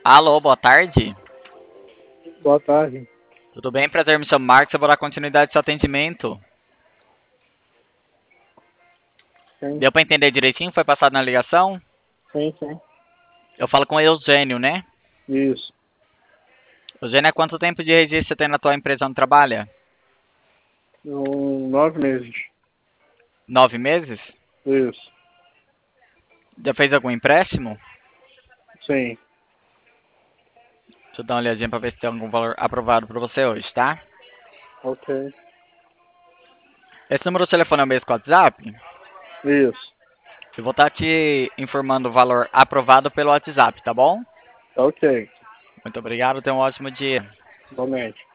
Alô, boa tarde. Boa tarde. Tudo bem? Prazer, me chamo Marcos. Eu vou dar continuidade ao seu atendimento. Sim, Deu para entender direitinho? Foi passado na ligação? sim. Eu falo com o Eugênio, né? Isso. Eugênio, há quanto tempo de registro você tem na tua empresa onde trabalha? 9 meses. 9 meses? Isso. Já fez algum empréstimo? Sim. Deixa eu dar uma olhadinha para ver se tem algum valor aprovado para você hoje, tá? Ok. Esse número de telefone é o mesmo com o WhatsApp? Isso. Eu vou estar te informando o valor aprovado pelo WhatsApp, tá bom? Ok. Muito obrigado, tenha um ótimo dia. Igualmente.